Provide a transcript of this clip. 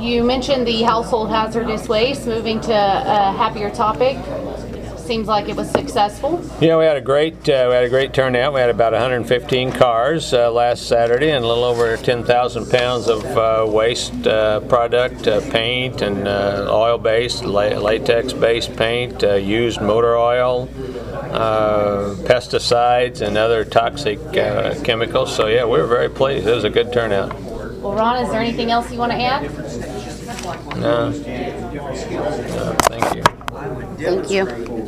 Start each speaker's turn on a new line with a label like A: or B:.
A: You mentioned the household hazardous waste, moving to a happier topic. Seems like it was successful.
B: Yeah, we had a great turnout. We had about 115 cars last Saturday, and a little over 10,000 pounds of waste product, paint and oil-based, latex-based paint, used motor oil, pesticides, and other toxic chemicals. So yeah, we were very pleased. It was a good turnout.
A: Well, Ron, is there anything else you want to add?
B: No. Thank you.
C: Thank you.